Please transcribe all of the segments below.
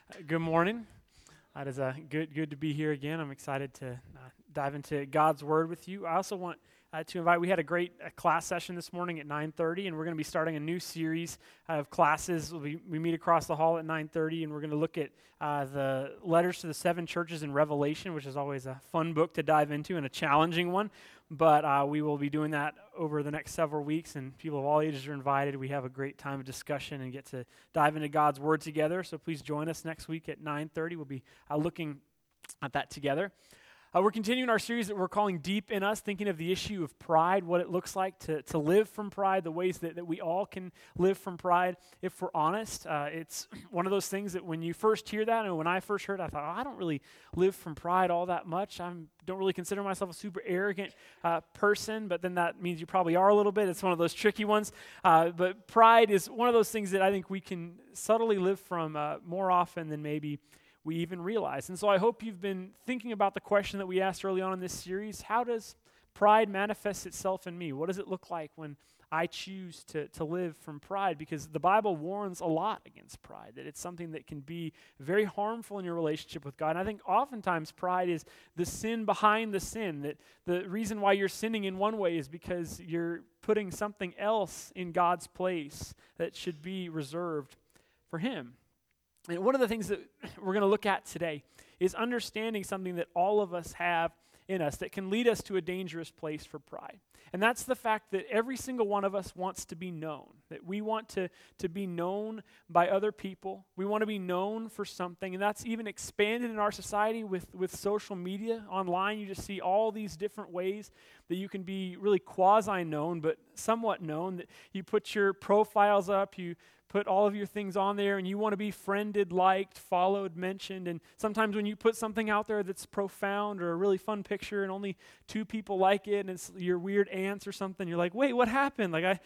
Good morning. It is good to be here again. I'm excited to dive into God's Word with you. I also want to invite. We had a great class session this morning at 9:30, and we're going to be starting a new series of classes. We meet across the hall at 9:30, and we're going to look at the letters to the seven churches in Revelation, which is always a fun book to dive into and a challenging one. But we will be doing that over the next several weeks, and people of all ages are invited. We have a great time of discussion and get to dive into God's Word together. So please join us next week at 9:30. We'll be looking at that together. We're continuing our series that we're calling Deep in Us, thinking of the issue of pride, what it looks like to live from pride, the ways that we all can live from pride. If we're honest, it's one of those things that when you first hear that, and when I first heard it, I thought, I don't really live from pride all that much. I don't really consider myself a super arrogant person, but then that means you probably are a little bit. It's one of those tricky ones. But pride is one of those things that I think we can subtly live from more often than maybe we even realize. And so I hope you've been thinking about the question that we asked early on in this series: how does pride manifest itself in me? What does it look like when I choose to live from pride? Because the Bible warns a lot against pride, that it's something that can be very harmful in your relationship with God. And I think oftentimes pride is the sin behind the sin, that the reason why you're sinning in one way is because you're putting something else in God's place that should be reserved for Him. And one of the things that we're going to look at today is understanding something that all of us have in us that can lead us to a dangerous place for pride. And that's the fact that every single one of us wants to be known, that we want to be known by other people. We want to be known for something, and that's even expanded in our society with social media. Online, you just see all these different ways that you can be really quasi-known, but somewhat known, that you put your profiles up, you put all of your things on there, and you want to be friended, liked, followed, mentioned. And sometimes when you put something out there that's profound or a really fun picture and only 2 people like it, and it's your weird aunts or something, you're like, wait, what happened? Like,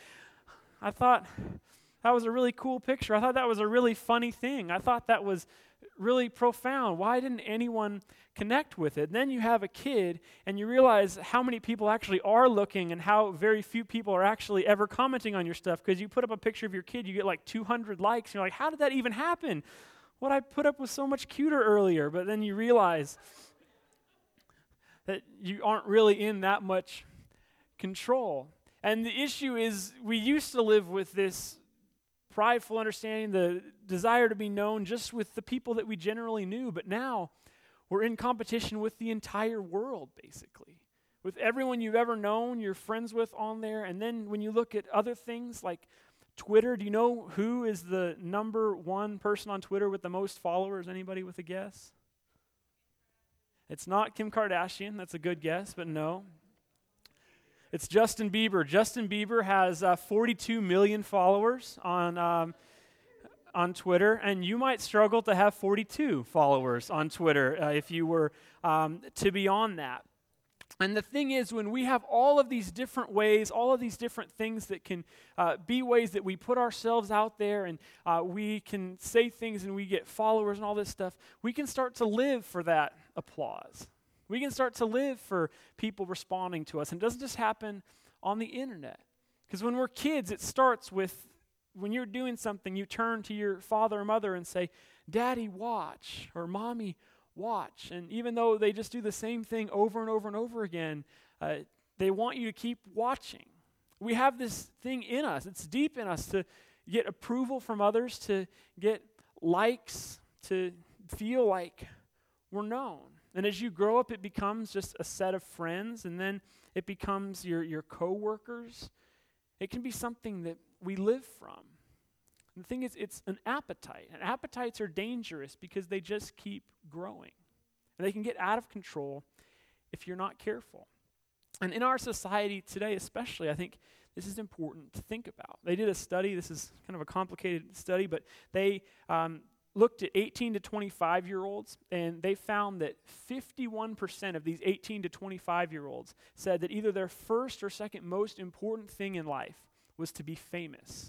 I thought that was a really cool picture. I thought that was a really funny thing. I thought that was really profound. Why didn't anyone connect with it? And then you have a kid and you realize how many people actually are looking and how very few people are actually ever commenting on your stuff, because you put up a picture of your kid, you get like 200 likes, and you're like, how did that even happen? What I put up was so much cuter earlier. But then you realize that you aren't really in that much control. And the issue is, we used to live with this prideful understanding, the desire to be known just with the people that we generally knew, but now we're in competition with the entire world, basically. With everyone you've ever known, you're friends with on there. And then when you look at other things like Twitter, do you know who is the number one person on Twitter with the most followers? Anybody with a guess? It's not Kim Kardashian. That's a good guess, but no. It's Justin Bieber. Justin Bieber has 42 million followers on Twitter, and you might struggle to have 42 followers on Twitter if you were to be on that. And the thing is, when we have all of these different ways, all of these different things that can be ways that we put ourselves out there, and we can say things and we get followers and all this stuff, we can start to live for that applause. We can start to live for people responding to us. And it doesn't just happen on the internet. Because when we're kids, it starts with, when you're doing something, you turn to your father or mother and say, Daddy, watch, or Mommy, watch. And even though they just do the same thing over and over and over again, they want you to keep watching. We have this thing in us. It's deep in us to get approval from others, to get likes, to feel like we're known. And as you grow up, it becomes just a set of friends, and then it becomes your coworkers. It can be something that we live from. And the thing is, it's an appetite. And appetites are dangerous because they just keep growing. And they can get out of control if you're not careful. And in our society today especially, I think this is important to think about. They did a study. This is kind of a complicated study, but they looked at 18 to 25-year-olds, and they found that 51% of these 18 to 25-year-olds said that either their first or second most important thing in life was to be famous.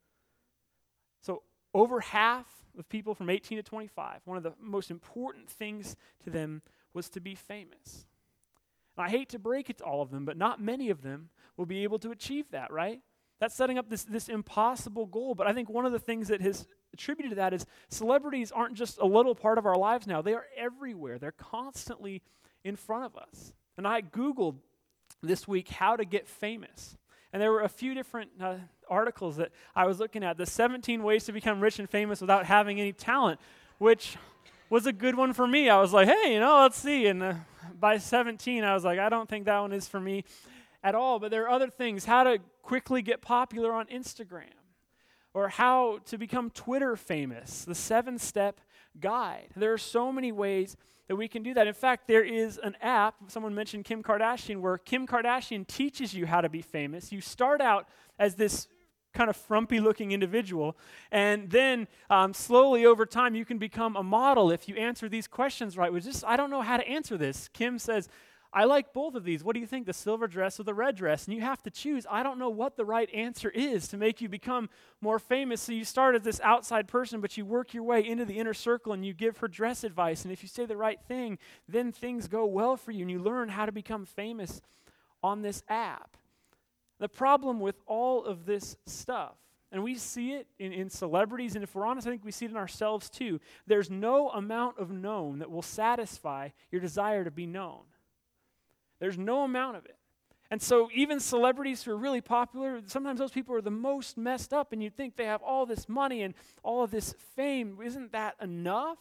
So over half of people from 18 to 25, one of the most important things to them was to be famous. And I hate to break it to all of them, but not many of them will be able to achieve that, right? That's setting up this impossible goal. But I think one of the things that has attributed to that is celebrities aren't just a little part of our lives now. They are everywhere. They're constantly in front of us. And I Googled this week how to get famous. And there were a few different articles that I was looking at. The 17 ways to become rich and famous without having any talent, which was a good one for me. I was like, hey, let's see. And by 17, I was like, I don't think that one is for me at all. But there are other things. How to quickly get popular on Instagram. Or how to become Twitter famous. The 7-step guide. There are so many ways that we can do that. In fact, there is an app, someone mentioned Kim Kardashian, where Kim Kardashian teaches you how to be famous. You start out as this kind of frumpy-looking individual, and then slowly over time you can become a model if you answer these questions right. I don't know how to answer this. Kim says, I like both of these. What do you think, the silver dress or the red dress? And you have to choose. I don't know what the right answer is to make you become more famous. So you start as this outside person, but you work your way into the inner circle and you give her dress advice. And if you say the right thing, then things go well for you and you learn how to become famous on this app. The problem with all of this stuff, and we see it in celebrities, and if we're honest, I think we see it in ourselves too. There's no amount of known that will satisfy your desire to be known. There's no amount of it. And so even celebrities who are really popular, sometimes those people are the most messed up, and you'd think they have all this money and all of this fame. Isn't that enough?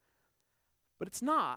But it's not.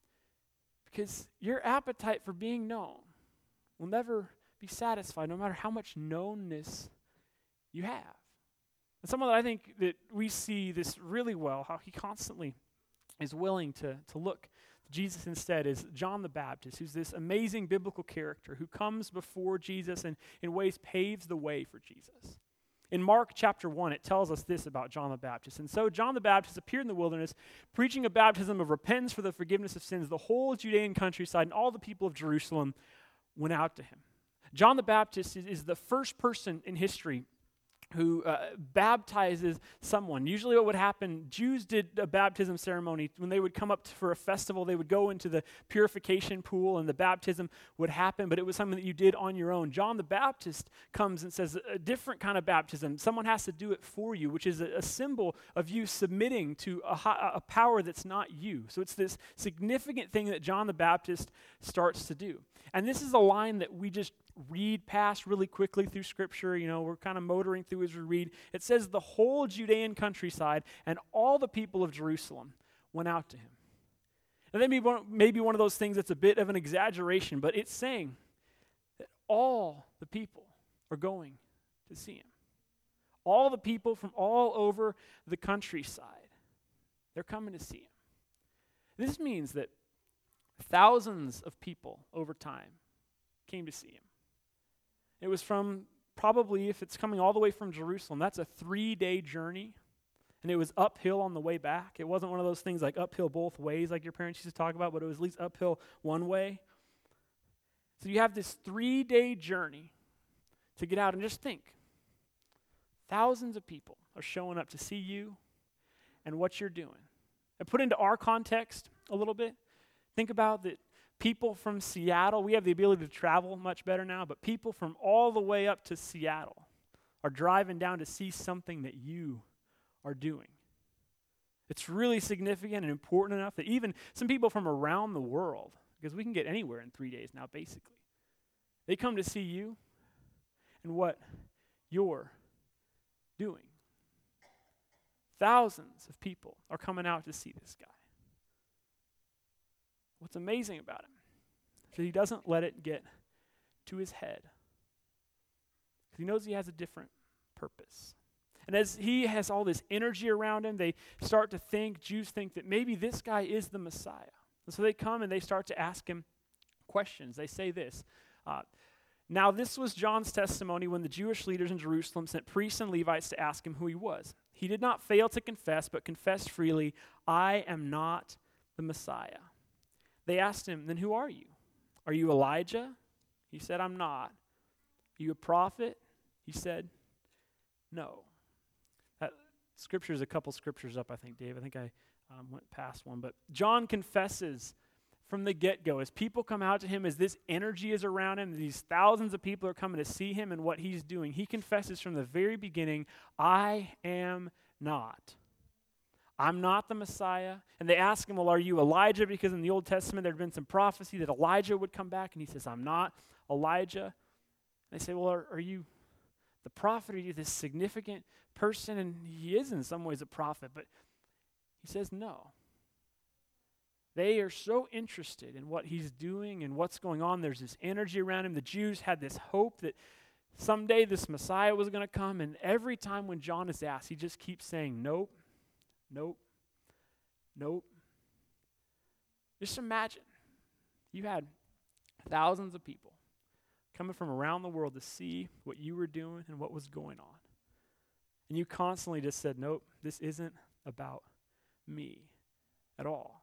Because your appetite for being known will never be satisfied, no matter how much knownness you have. And someone that I think that we see this really well, how he constantly is willing to look Jesus instead, is John the Baptist, who's this amazing biblical character who comes before Jesus and in ways paves the way for Jesus. In Mark chapter 1, it tells us this about John the Baptist. And so John the Baptist appeared in the wilderness, preaching a baptism of repentance for the forgiveness of sins. The whole Judean countryside and all the people of Jerusalem went out to him. John the Baptist is the first person in history who baptizes someone. Usually what would happen, Jews did a baptism ceremony. When they would come up for a festival, they would go into the purification pool and the baptism would happen, but it was something that you did on your own. John the Baptist comes and says a different kind of baptism. Someone has to do it for you, which is a symbol of you submitting to a power that's not you. So it's this significant thing that John the Baptist starts to do. And this is a line that we just read past really quickly through Scripture. We're kind of motoring through as we read. It says the whole Judean countryside and all the people of Jerusalem went out to him. And that may be one of those things that's a bit of an exaggeration, but it's saying that all the people are going to see him. All the people from all over the countryside, they're coming to see him. This means that thousands of people over time came to see him. It was from probably, if it's coming all the way from Jerusalem, that's a 3-day journey. And it was uphill on the way back. It wasn't one of those things like uphill both ways like your parents used to talk about, but it was at least uphill one way. So you have this 3-day journey to get out and just think. Thousands of people are showing up to see you and what you're doing. And put into our context a little bit, think about that. People from Seattle, we have the ability to travel much better now, but people from all the way up to Seattle are driving down to see something that you are doing. It's really significant and important enough that even some people from around the world, because we can get anywhere in 3 days now, basically, they come to see you and what you're doing. Thousands of people are coming out to see this guy. What's amazing about him is that he doesn't let it get to his head. Because he knows he has a different purpose. And as he has all this energy around him, they start to think, Jews think that maybe this guy is the Messiah. And so they come and they start to ask him questions. They say this, now this was John's testimony when the Jewish leaders in Jerusalem sent priests and Levites to ask him who he was. He did not fail to confess, but confessed freely, I am not the Messiah. They asked him, then who are you? Are you Elijah? He said, I'm not. Are you a prophet? He said, no. That scripture is a couple scriptures up, I think, Dave. I think I went past one. But John confesses from the get-go, as people come out to him, as this energy is around him, these thousands of people are coming to see him and what he's doing. He confesses from the very beginning, I am not I'm not the Messiah. And they ask him, well, are you Elijah? Because in the Old Testament there had been some prophecy that Elijah would come back. And he says, I'm not Elijah. They say, well, are you the prophet? Are you this significant person? And he is in some ways a prophet, but he says no. They are so interested in what he's doing and what's going on. There's this energy around him. The Jews had this hope that someday this Messiah was going to come, and every time when John is asked, he just keeps saying, nope, nope, nope. Just imagine you had thousands of people coming from around the world to see what you were doing and what was going on. And you constantly just said, nope, this isn't about me at all.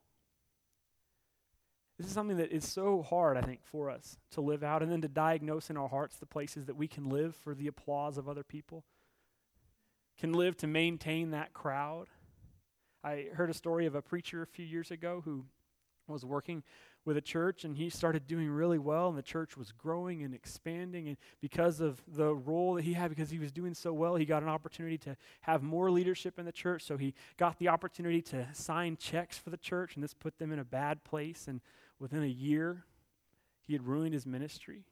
This is something that is so hard, I think, for us to live out and then to diagnose in our hearts the places that we can live for the applause of other people, can live to maintain that crowd. I heard a story of a preacher a few years ago who was working with a church, and he started doing really well, and the church was growing and expanding, and because of the role that he had, because he was doing so well, he got an opportunity to have more leadership in the church, so he got the opportunity to sign checks for the church, and this put them in a bad place, and within a year, he had ruined his ministry.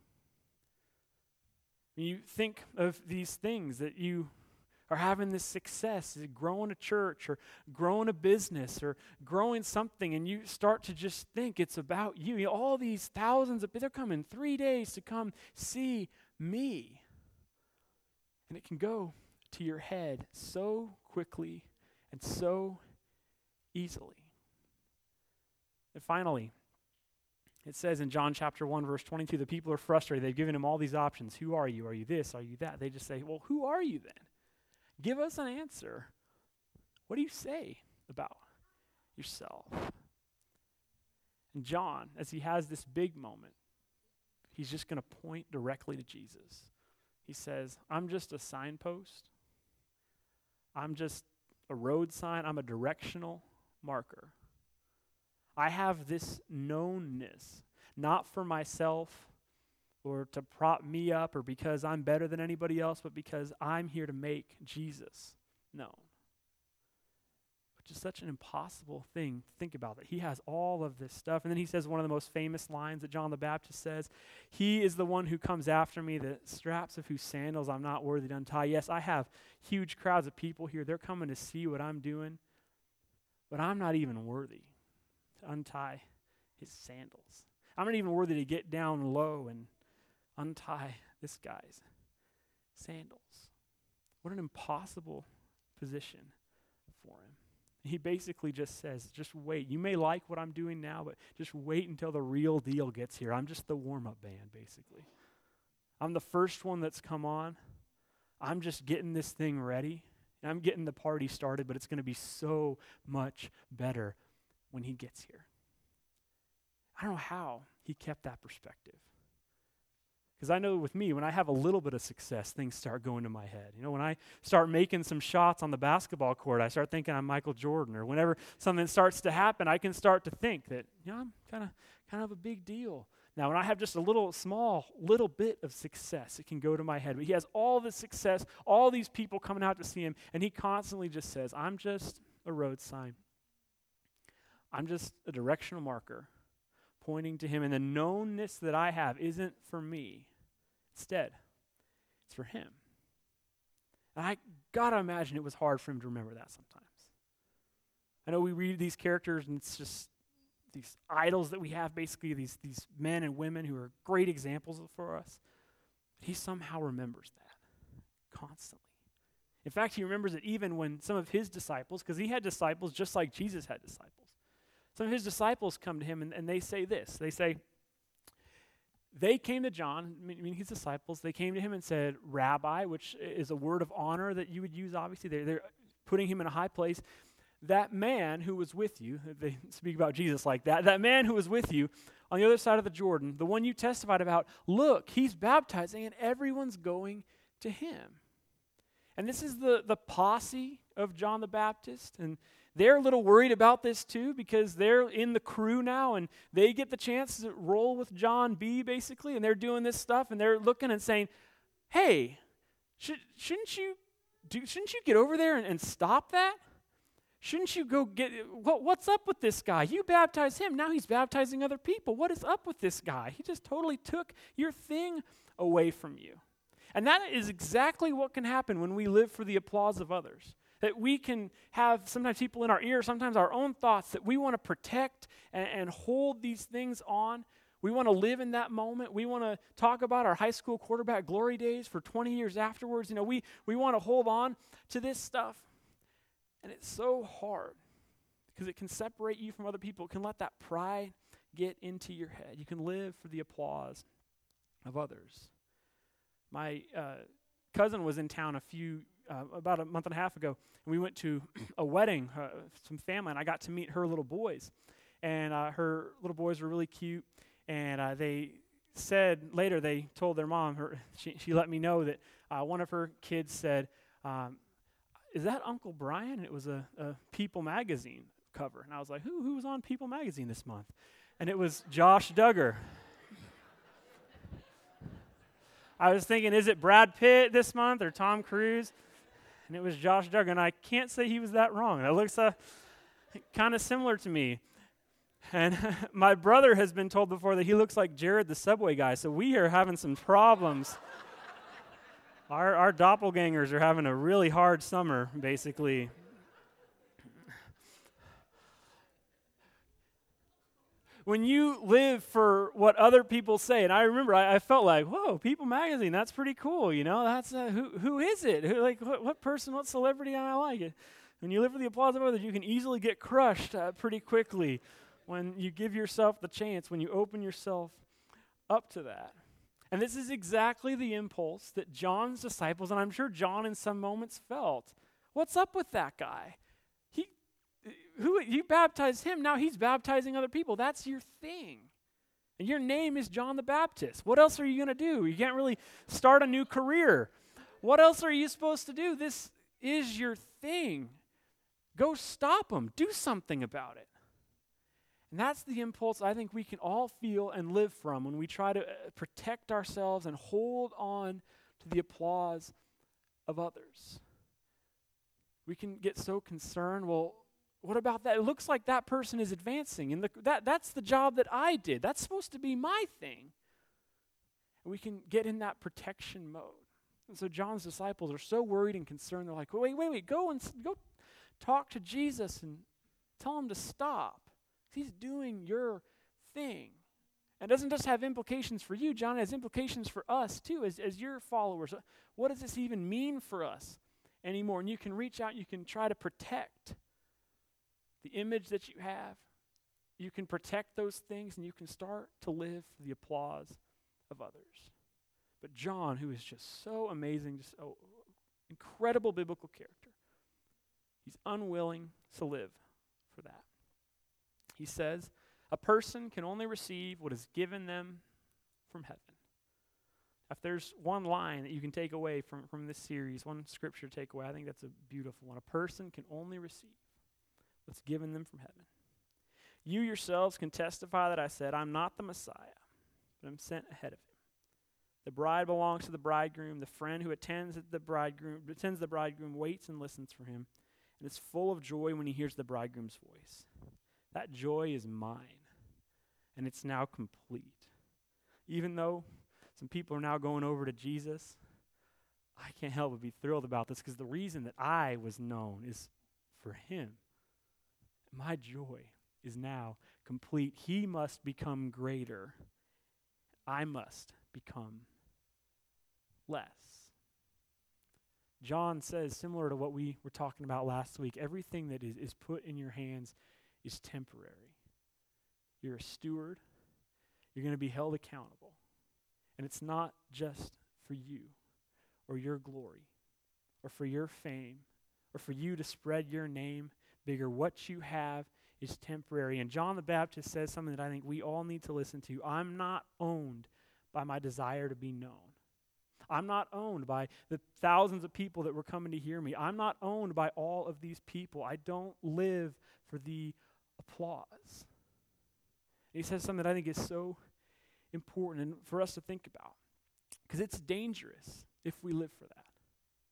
When you think of these things, that you are having this success, growing a church or growing a business or growing something, and you start to just think it's about you. You know, all these thousands of people, they're coming 3 days to come see me. And it can go to your head so quickly and so easily. And finally, it says in John chapter 1, verse 22, the people are frustrated. They've given him all these options. Who are you? Are you this? Are you that? They just say, well, who are you then? Give us an answer. What do you say about yourself? And John, as he has this big moment, he's just going to point directly to Jesus. He says, I'm just a signpost. I'm just a road sign. I'm a directional marker. I have this knownness, not for myself or to prop me up or because I'm better than anybody else, but because I'm here to make Jesus known. Which is such an impossible thing to think about, that he has all of this stuff. And then he says one of the most famous lines that John the Baptist says, he is the one who comes after me, the straps of whose sandals I'm not worthy to untie. Yes, I have huge crowds of people here. They're coming to see what I'm doing, but I'm not even worthy to untie his sandals. I'm not even worthy to get down low and untie this guy's sandals. What an impossible position for him. He basically just says, just wait. You may like what I'm doing now, but just wait until the real deal gets here. I'm just the warm-up band, basically. I'm the first one that's come on. I'm just getting this thing ready. And I'm getting the party started, but it's going to be so much better when he gets here. I don't know how he kept that perspective. Because I know with me, when I have a little bit of success, things start going to my head. You know, when I start making some shots on the basketball court, I start thinking I'm Michael Jordan. Or whenever something starts to happen, I can start to think that, you know, I'm kind of a big deal. Now, when I have just a little bit of success, it can go to my head. But he has all this success, all these people coming out to see him, and he constantly just says, I'm just a road sign. I'm just a directional marker pointing to him, and the knownness that I have isn't for me. Instead, it's for him. And I gotta imagine it was hard for him to remember that sometimes. I know we read these characters, and it's just these idols that we have, basically these men and women who are great examples for us. He somehow remembers that constantly. In fact, he remembers it even when some of his disciples, because he had disciples just like Jesus had disciples. Some of his disciples come to him and they say this. They say, they came to John, meaning his disciples, they came to him and said, Rabbi, which is a word of honor that you would use, obviously. They're putting him in a high place. That man who was with you, they speak about Jesus like that man who was with you on the other side of the Jordan, the one you testified about, look, he's baptizing and everyone's going to him. And this is the posse of John the Baptist, and they're a little worried about this too because they're in the crew now and they get the chance to roll with John B. basically, and they're doing this stuff and they're looking and saying, hey, shouldn't you get over there and stop that? Shouldn't you go get, what's up with this guy? You baptize him, now he's baptizing other people. What is up with this guy? He just totally took your thing away from you. And that is exactly what can happen when we live for the applause of others. That we can have sometimes people in our ear, sometimes our own thoughts that we want to protect and hold these things on. We want to live in that moment. We want to talk about our high school quarterback glory days for 20 years afterwards. You know, we want to hold on to this stuff. And it's so hard because it can separate you from other people. It can let that pride get into your head. You can live for the applause of others. My cousin was in town about a month and a half ago, and we went to a wedding, some family, and I got to meet her little boys. And her little boys were really cute, and they said later, they told their mom, she let me know that one of her kids said, is that Uncle Brian? And it was a People magazine cover. And I was like, who was on People magazine this month? And it was Josh Duggar. I was thinking, is it Brad Pitt this month or Tom Cruise? And it was Josh Duggar. And I can't say he was that wrong. It looks kind of similar to me. And my brother has been told before that he looks like Jared the Subway guy. So we are having some problems. Our doppelgangers are having a really hard summer, basically. When you live for what other people say, and I remember I felt like, whoa, People magazine, that's pretty cool, you know, that's, who is it? What person, what celebrity am I like? When you live for the applause of others, you can easily get crushed pretty quickly when you give yourself the chance, when you open yourself up to that. And this is exactly the impulse that John's disciples, and I'm sure John in some moments felt. What's up with that guy? You baptized him, now he's baptizing other people. That's your thing. And your name is John the Baptist. What else are you going to do? You can't really start a new career. What else are you supposed to do? This is your thing. Go stop him. Do something about it. And that's the impulse I think we can all feel and live from when we try to protect ourselves and hold on to the applause of others. We can get so concerned, well, what about that? It looks like that person is advancing, and that's the job that I did. That's supposed to be my thing. And we can get in that protection mode. And so John's disciples are so worried and concerned. They're like, wait, go talk to Jesus and tell him to stop. He's doing your thing. And it doesn't just have implications for you, John. It has implications for us, too, as your followers. What does this even mean for us anymore? And you can reach out, you can try to protect the image that you have. You can protect those things, and you can start to live for the applause of others. But John, who is just so amazing, just so incredible biblical character, he's unwilling to live for that. He says, a person can only receive what is given them from heaven. If there's one line that you can take away from this series, one scripture takeaway, I think that's a beautiful one. A person can only receive what's given them from heaven. You yourselves can testify that I said, I'm not the Messiah, but I'm sent ahead of him. The bride belongs to the bridegroom. The friend who attends the bridegroom waits and listens for him, and is full of joy when he hears the bridegroom's voice. That joy is mine, and it's now complete. Even though some people are now going over to Jesus, I can't help but be thrilled about this, because the reason that I was known is for him. My joy is now complete. He must become greater. I must become less. John says, similar to what we were talking about last week, everything that is put in your hands is temporary. You're a steward. You're going to be held accountable. And it's not just for you or your glory or for your fame or for you to spread your name bigger. What you have is temporary. And John the Baptist says something that I think we all need to listen to. I'm not owned by my desire to be known. I'm not owned by the thousands of people that were coming to hear me. I'm not owned by all of these people. I don't live for the applause. And he says something that I think is so important and for us to think about, because it's dangerous if we live for that.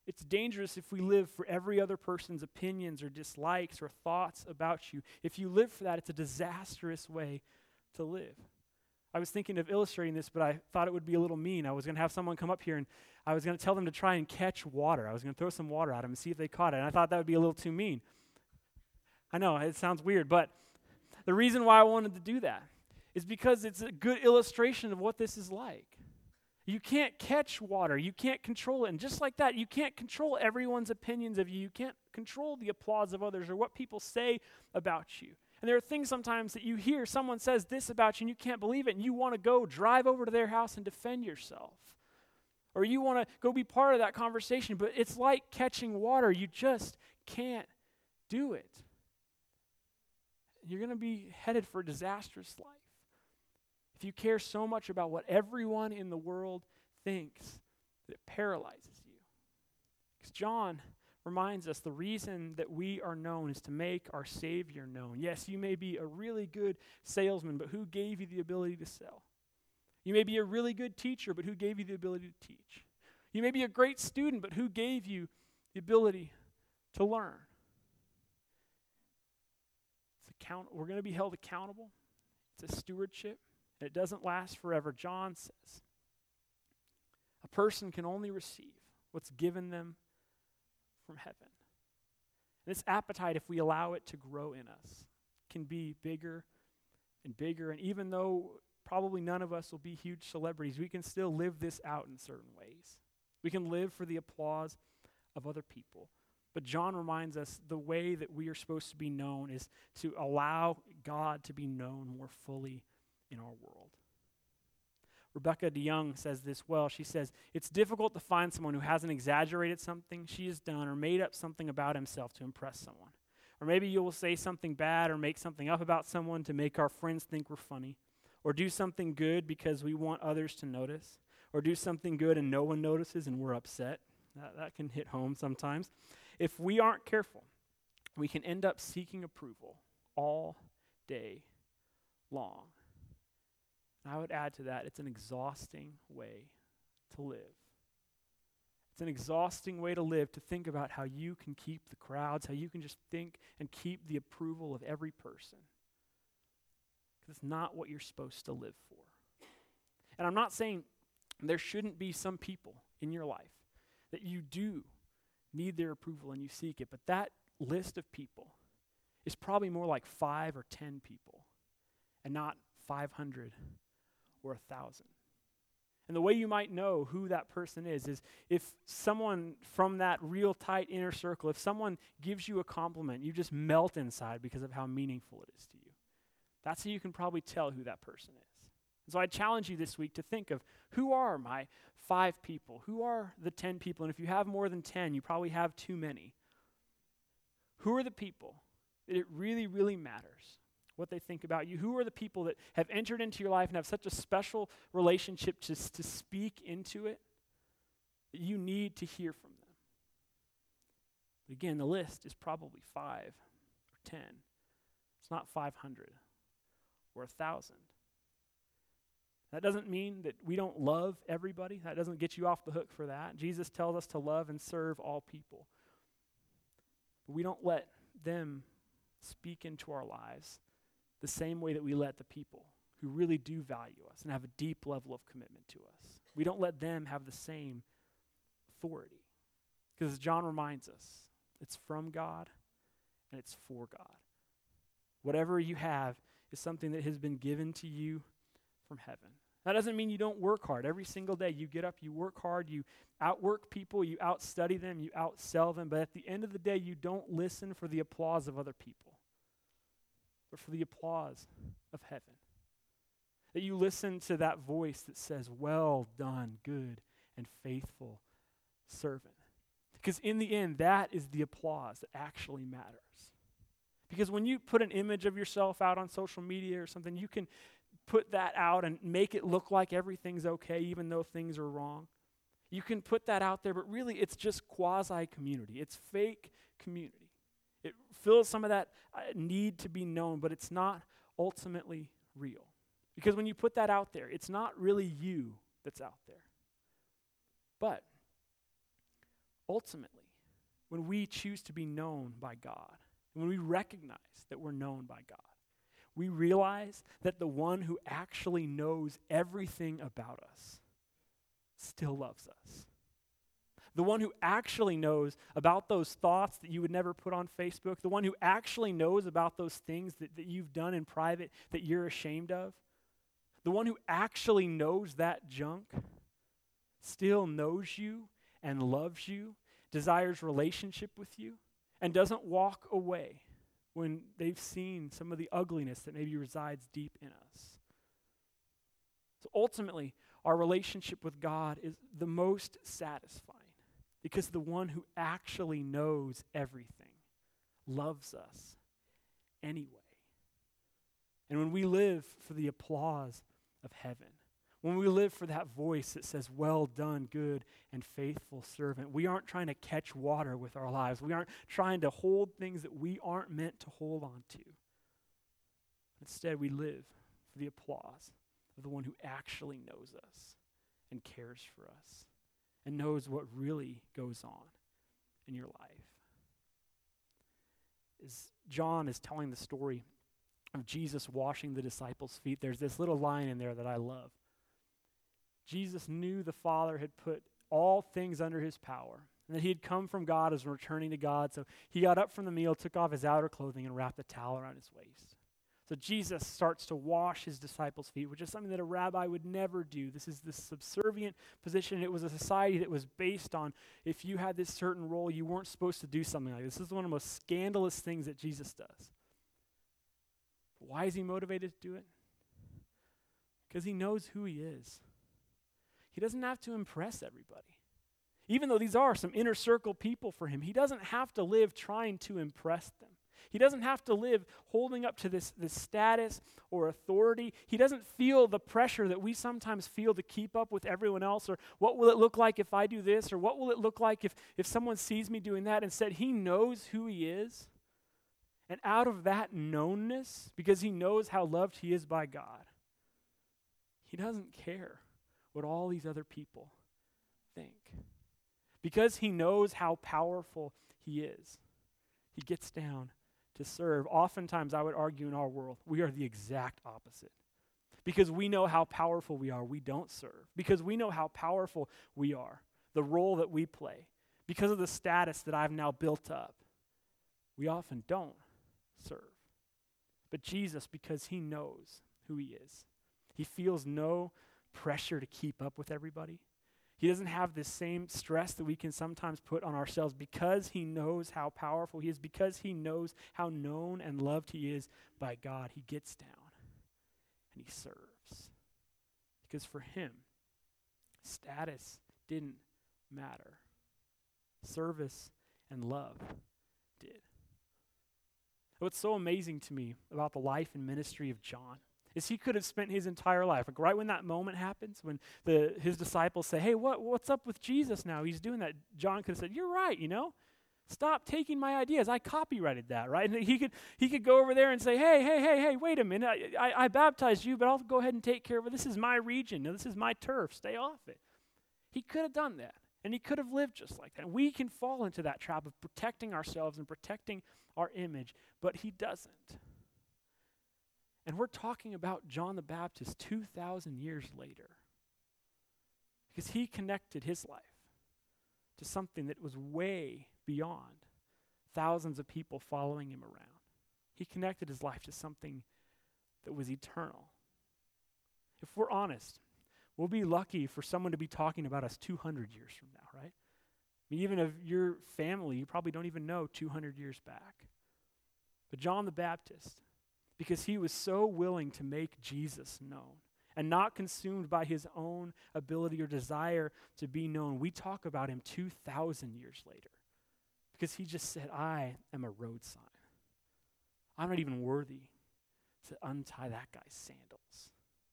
It's dangerous if we live for every other person's opinions or dislikes or thoughts about you. If you live for that, it's a disastrous way to live. I was thinking of illustrating this, but I thought it would be a little mean. I was going to have someone come up here and I was going to tell them to try and catch water. I was going to throw some water at them and see if they caught it. And I thought that would be a little too mean. I know, it sounds weird, but the reason why I wanted to do that is because it's a good illustration of what this is like. You can't catch water. You can't control it. And just like that, you can't control everyone's opinions of you. You can't control the applause of others or what people say about you. And there are things sometimes that you hear, someone says this about you and you can't believe it, and you want to go drive over to their house and defend yourself. Or you want to go be part of that conversation, but it's like catching water. You just can't do it. You're going to be headed for a disastrous life if you care so much about what everyone in the world thinks that it paralyzes you. Because John reminds us the reason that we are known is to make our Savior known. Yes, you may be a really good salesman, but who gave you the ability to sell? You may be a really good teacher, but who gave you the ability to teach? You may be a great student, but who gave you the ability to learn? We're going to be held accountable. It's a stewardship, and it doesn't last forever. John says a person can only receive what's given them from heaven. And this appetite, if we allow it to grow in us, can be bigger and bigger. And even though probably none of us will be huge celebrities, we can still live this out in certain ways. We can live for the applause of other people. But John reminds us the way that we are supposed to be known is to allow God to be known more fully in our world. Rebecca DeYoung says this well. She says, it's difficult to find someone who hasn't exaggerated something she has done or made up something about himself to impress someone. Or maybe you will say something bad or make something up about someone to make our friends think we're funny. Or do something good because we want others to notice. Or do something good and no one notices and we're upset. That can hit home sometimes. If we aren't careful, we can end up seeking approval all day long. And I would add to that, it's an exhausting way to live. It's an exhausting way to live, to think about how you can keep the crowds, how you can just think and keep the approval of every person. Because it's not what you're supposed to live for. And I'm not saying there shouldn't be some people in your life that you do need their approval and you seek it, but that list of people is probably more like 5 or 10 people and not 500 or 1,000. And the way you might know who that person is if someone from that real tight inner circle, if someone gives you a compliment, you just melt inside because of how meaningful it is to you. That's how you can probably tell who that person is. And so I challenge you this week to think of, who are my 5 people? Who are the 10 people? And if you have more than 10, you probably have too many. Who are the people that it really, really matters what they think about you? Who are the people that have entered into your life and have such a special relationship to speak into it that you need to hear from them? But again, the list is probably 5 or 10. It's not 500 or 1,000. That doesn't mean that we don't love everybody. That doesn't get you off the hook for that. Jesus tells us to love and serve all people. But we don't let them speak into our lives the same way that we let the people who really do value us and have a deep level of commitment to us. We don't let them have the same authority. Because as John reminds us, it's from God and it's for God. Whatever you have is something that has been given to you from heaven. That doesn't mean you don't work hard. Every single day you get up, you work hard, you outwork people, you outstudy them, you outsell them, but at the end of the day you don't listen for the applause of other people, but for the applause of heaven. That you listen to that voice that says, well done, good and faithful servant. Because in the end, that is the applause that actually matters. Because when you put an image of yourself out on social media or something, you can put that out and make it look like everything's okay, even though things are wrong. You can put that out there, but really it's just quasi-community. It's fake community. It fills some of that need to be known, but it's not ultimately real. Because when you put that out there, it's not really you that's out there. But Ultimately, when we choose to be known by God, and when we recognize that we're known by God, we realize that the one who actually knows everything about us still loves us. The one who actually knows about those thoughts that you would never put on Facebook, the one who actually knows about those things that you've done in private that you're ashamed of, the one who actually knows that junk still knows you and loves you, desires relationship with you, and doesn't walk away when they've seen some of the ugliness that maybe resides deep in us. So ultimately, our relationship with God is the most satisfying because the one who actually knows everything loves us anyway. And when we live for the applause of heaven, when we live for that voice that says, "Well done, good and faithful servant," we aren't trying to catch water with our lives. We aren't trying to hold things that we aren't meant to hold on to. Instead, we live for the applause of the one who actually knows us and cares for us and knows what really goes on in your life. As John is telling the story of Jesus washing the disciples' feet, there's this little line in there that I love. Jesus knew the Father had put all things under his power, and that he had come from God as returning to God. So he got up from the meal, took off his outer clothing, and wrapped a towel around his waist. So Jesus starts to wash his disciples' feet, which is something that a rabbi would never do. This is this subservient position. It was a society that was based on if you had this certain role, you weren't supposed to do something like this. This is one of the most scandalous things that Jesus does. Why is he motivated to do it? Because he knows who he is. He doesn't have to impress everybody. Even though these are some inner circle people for him, he doesn't have to live trying to impress them. He doesn't have to live holding up to this status or authority. He doesn't feel the pressure that we sometimes feel to keep up with everyone else, or what will it look like if I do this, or what will it look like if someone sees me doing that. Instead, he knows who he is. And out of that knownness, because he knows how loved he is by God, he doesn't care what all these other people think. Because he knows how powerful he is, he gets down to serve. Oftentimes, I would argue in our world, we are the exact opposite. Because we know how powerful we are, we don't serve. Because we know how powerful we are, the role that we play, because of the status that I've now built up, we often don't serve. But Jesus, because he knows who he is, he feels no pressure to keep up with everybody. He doesn't have this same stress that we can sometimes put on ourselves because he knows how powerful he is, because he knows how known and loved he is by God. He gets down and he serves. Because for him, status didn't matter. Service and love did. What's so amazing to me about the life and ministry of John is he could have spent his entire life, like right when that moment happens, when his disciples say, "Hey, what's up with Jesus now? He's doing that." John could have said, "You're right, stop taking my ideas. I copyrighted that," right? And he could go over there and say, hey, wait a minute. I baptized you, but I'll go ahead and take care of it. This is my region. This is my turf. Stay off it. He could have done that, and he could have lived just like that. And we can fall into that trap of protecting ourselves and protecting our image, but he doesn't. And we're talking about John the Baptist 2,000 years later because he connected his life to something that was way beyond thousands of people following him around. He connected his life to something that was eternal. If we're honest, we'll be lucky for someone to be talking about us 200 years from now, right? I mean, even of your family, you probably don't even know 200 years back. But John the Baptist, because he was so willing to make Jesus known and not consumed by his own ability or desire to be known, we talk about him 2,000 years later because he just said, "I am a road sign. I'm not even worthy to untie that guy's sandals."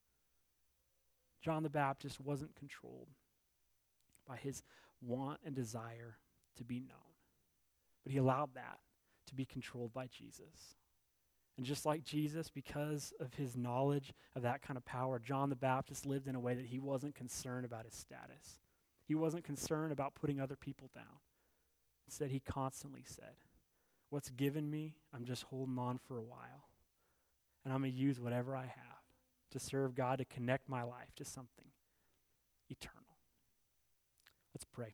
John the Baptist wasn't controlled by his want and desire to be known, but he allowed that to be controlled by Jesus. And just like Jesus, because of his knowledge of that kind of power, John the Baptist lived in a way that he wasn't concerned about his status. He wasn't concerned about putting other people down. Instead, he constantly said, what's given me, I'm just holding on for a while. And I'm going to use whatever I have to serve God, to connect my life to something eternal. Let's pray.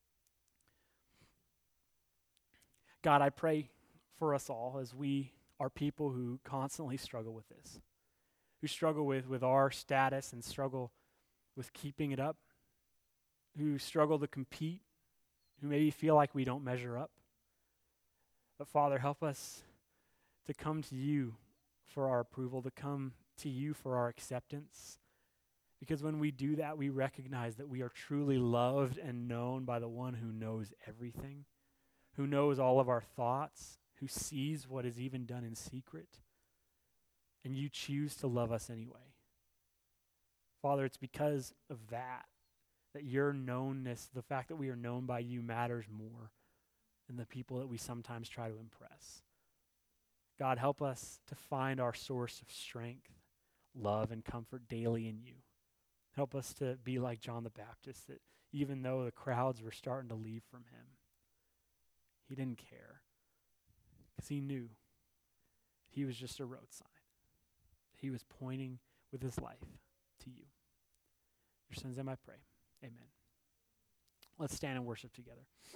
God, I pray for us all as we are people who constantly struggle with this, who struggle with our status and struggle with keeping it up, who struggle to compete, who maybe feel like we don't measure up. But Father, help us to come to you for our approval, to come to you for our acceptance. Because when we do that, we recognize that we are truly loved and known by the one who knows everything, who knows all of our thoughts, who sees what is even done in secret. And you choose to love us anyway. Father, it's because of that your knownness, the fact that we are known by you, matters more than the people that we sometimes try to impress. God, help us to find our source of strength, love, and comfort daily in you. Help us to be like John the Baptist, that even though the crowds were starting to leave from him, he didn't care because he knew he was just a road sign. He was pointing with his life to you. Your son's name I pray. Amen. Let's stand and worship together.